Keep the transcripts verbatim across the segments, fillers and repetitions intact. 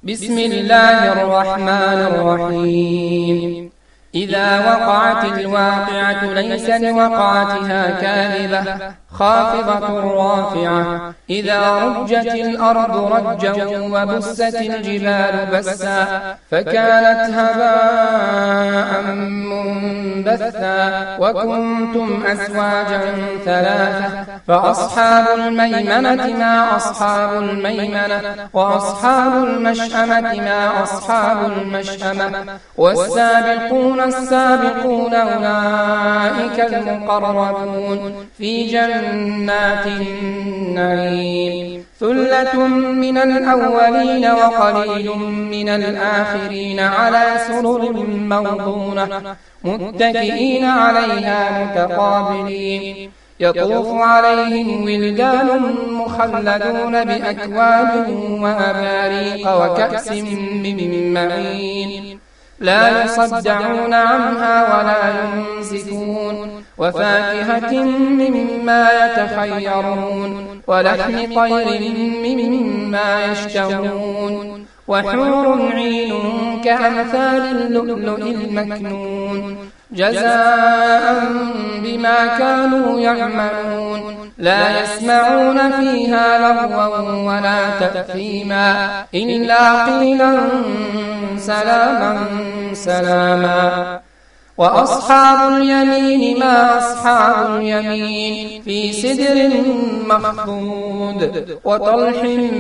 بسم الله الرحمن الرحيم. إذا وقعت الواقعة ليس لوقعتها كاذبة خافضة رافعة. إذا رجت الأرض رجا وبست الجبال بسا فكانت هباء منبثا وكنتم أزواجا ثلاثة فأصحاب الميمنة ما أصحاب الميمنة وأصحاب المشأمة ما أصحاب المشأمة والسابقون السابقون أولئك المقربون في جنات النعيم. ثلة من الأولين وقليل من الآخرين على سرر موضونة متكئين عليها متقابلين. يطوف عليهم ولدان مخلدون بأكواب وأباريق وكأس من معين لا يصدعون عنها ولا ينزفون وفاكهة مما يتخيرون ولحم طير مما يشتهون وحور عين كأمثال اللؤلؤ المكنون جزاء بما كانوا يعملون. لا يسمعون فيها لغوا ولا تأثيما إلا قيلا سلاما سلاما. وأصحاب اليمين ما أصحاب اليمين في سدر مخضود وطلح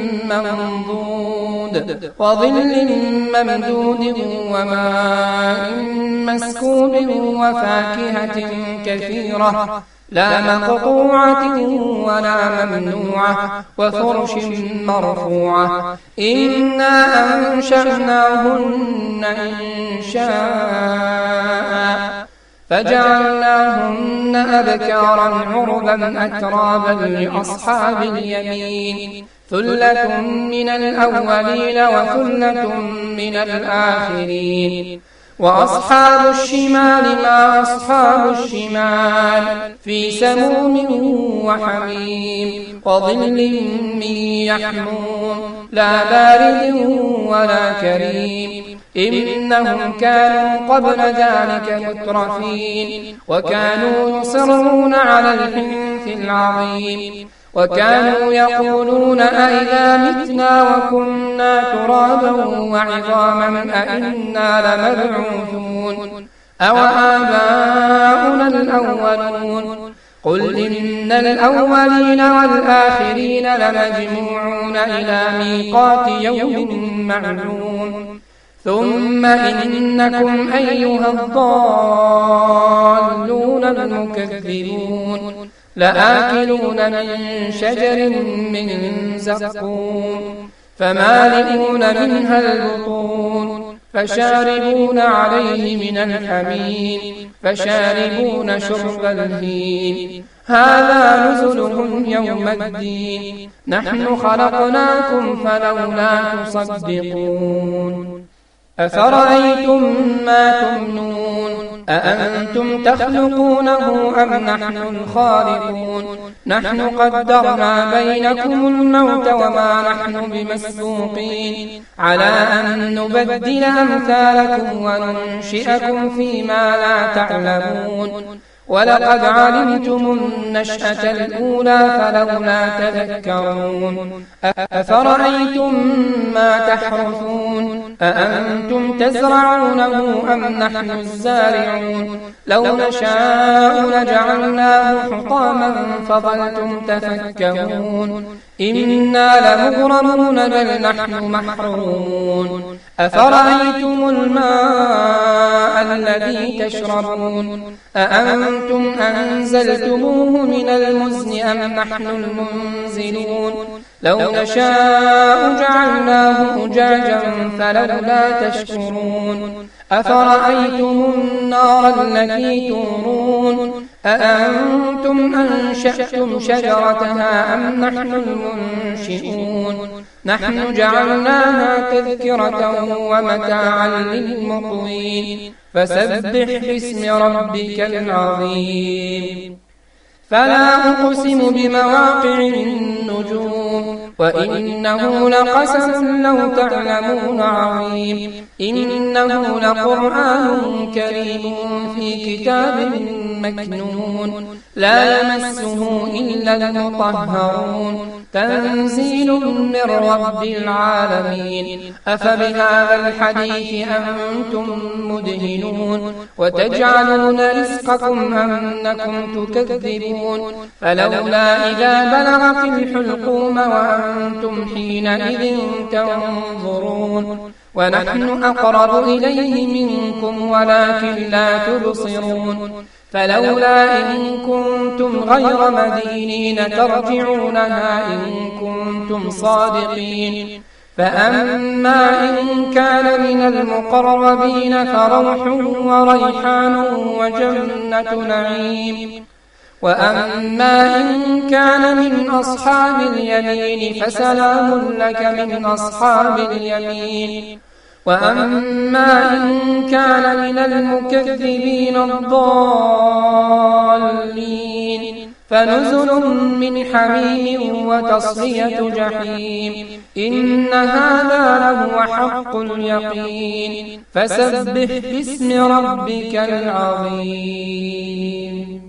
منضود وظل ممدود وماء مسكوب وفاكهة كثيرة لا مقطوعة ولا ممنوعة وفرش مرفوعة. إنا أنشأناهن إنشاء فجعلناهن أبكارا عربا أترابا لأصحاب اليمين. ثلة من الأولين وثلة من الآخرين. وأصحاب الشمال ما أصحاب الشمال في سموم وحميم وظل من يحموم لا بارد ولا كريم. إنهم كانوا قبل ذلك مترفين وكانوا يصرون على الحنث العظيم وكانوا يقولون أئذا متنا وكنا ترابا وعظاما أئنا لمبعوثون أو آباؤنا الأولون. قل إن الأولين والآخرين لمجموعون إلى ميقات يوم معلوم. ثم إنكم أيها الضالون المكذبون لآكلون من شجر من زقوم فمالئون منها البطون فشاربون عليه من الحميم فشاربون شرب الهيم. هذا نزلهم يوم الدين نحن خلقناكم فلولا تصدقون. أفرأيتم ما تمنون أأنتم تخلقونه أم نحن الخالقون. نحن قدرنا بينكم الموت وما نحن بمسبوقين على أن نبدل أمثالكم وننشئكم فيما لا تعلمون. ولقد علمتم النشأة الأولى فلولا تذكرون. أفرأيتم ما تحرثون أأنتم تزرعونه أم نحن الزارعون. لو نشاء لجعلناه حطاما فظلتم تفكهون. إنا لمغرمون بل نحن محرومون. أفرأيتم الماء الذي تشربون أأنتم أنزلتموه من المزن أم نحن المنزلون. لو نشاء جعلناه أجاجا فلولا تشكرون. أفرأيتم النار التي تورون أأنتم أنشأتم شجرتها أم نحن المنشئون. نحن جعلناها تذكرة ومتاعا للمقوين. فسبح باسم ربك العظيم. فلا أقسم بمواقع النجوم وإنه لقسم لو تعلمون عظيم إنه لقرآن كريم في كتاب مكنون لا يمسه إلا المطهرون تنزيل من رب العالمين أفبهذا الحديث أنتم مدهنون وتجعلون رزقكم أنكم تكذبون فلولا إذا بلغت الحلقوم وأنتم حينئذ تنظرون ونحن أقرب إليه منكم ولكن لا تبصرون فلولا إن كنتم غير مدينين ترجعونها إن كنتم صادقين فأما إن كان من المقربين فروح وريحان وجنة نعيم وأما إن كان من أصحاب اليمين فسلام لك من أصحاب اليمين وأما إن كان من المكذبين الضالين فنزل من حميم وتصلية جحيم إن هذا لهو حق اليقين فسبح باسم ربك العظيم.